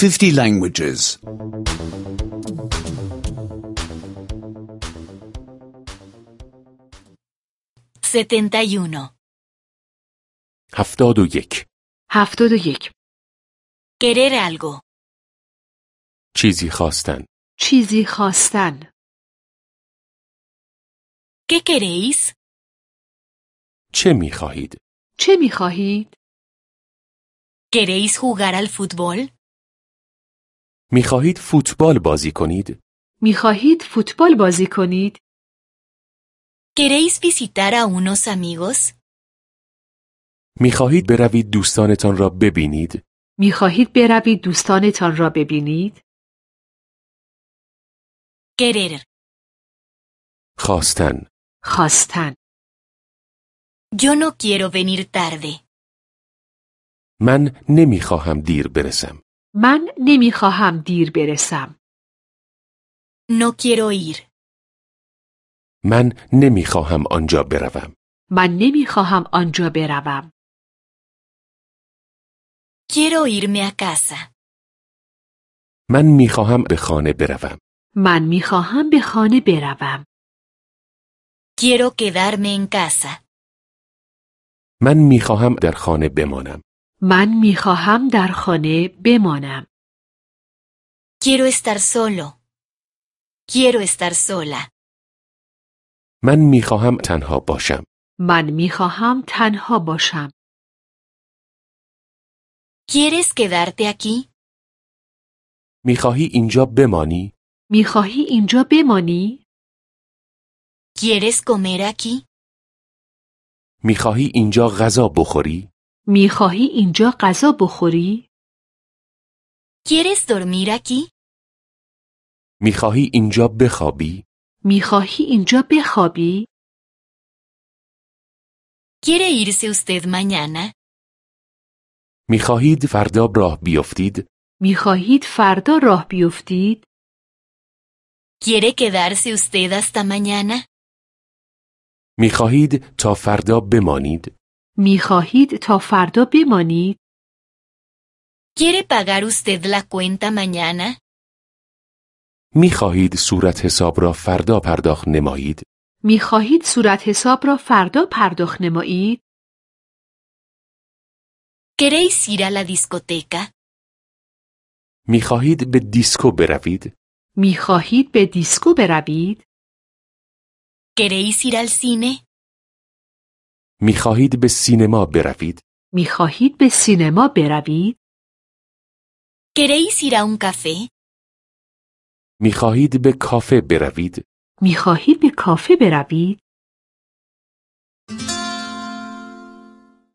50 languages. 71. 71. 71. Querer algo. چیزی خواستن. چیزی خواستن. ¿Qué queréis? چه می خواهید؟ چه می خواهید؟ ¿Queréis jugar al fútbol? می خواهید فوتبال بازی کنید؟ می خواهید فوتبال بازی کنید؟ ¿Queréis visitar a unos amigos? می خواهید بروید دوستانتان را ببینید؟ می خواهید بروید دوستانتان را ببینید؟ Querer. خواستن. خواستن. Yo no quiero venir tarde. من نمی خواهم دیر برسم. من نمی خواهم دیر برسم. No quiero ir. من نمی خواهم آنجا بروم. من نمی خواهم آنجا بروم. Quiero irme a casa. من می خواهم به خانه بروم. من می خواهم به خانه بروم. Quiero quedarme en casa. من می خواهم در خانه بمانم. من می خواهم در خانه بمانم. Quiero estar solo. Quiero estar sola. من می خواهم تنها باشم. من می خواهم تنها باشم. ¿Quieres quedarte aquí? می خواهی اینجا بمانی؟ می خواهی اینجا بمانی؟ ¿Quieres comer aquí? می خواهی اینجا غذا بخوری؟ می خواهی اینجا غذا بخوری؟ ¿Quieres dormir aquí? می خواهی اینجا بخوابی؟ می خواهی اینجا بخوابی؟ ¿Quiere irse usted mañana? می خواهید فردا راه بیفتید؟ می خواهید فردا راه بیفتید؟ ¿Quiere quedarse usted hasta mañana? می خواهید تا فردا بمانید؟ می خواهید تا فردا بمانید؟ ¿Quiere pagar usted la cuenta mañana? می خواهید صورت حساب را فردا پرداخت نمایید؟ می خواهید صورت حساب را فردا پرداخت نمایید؟ ¿Queréis ir a la discoteca? می خواهید به دیسکو بروید؟ می خواهید به دیسکو بروید؟ ¿Queréis ir al cine? می خواهید به سینما بروید؟ می خواهید به سینما بروید؟ ¿Queréis ir a un café? می خواهید به کافه بروید؟ می خواهید به کافه بروید؟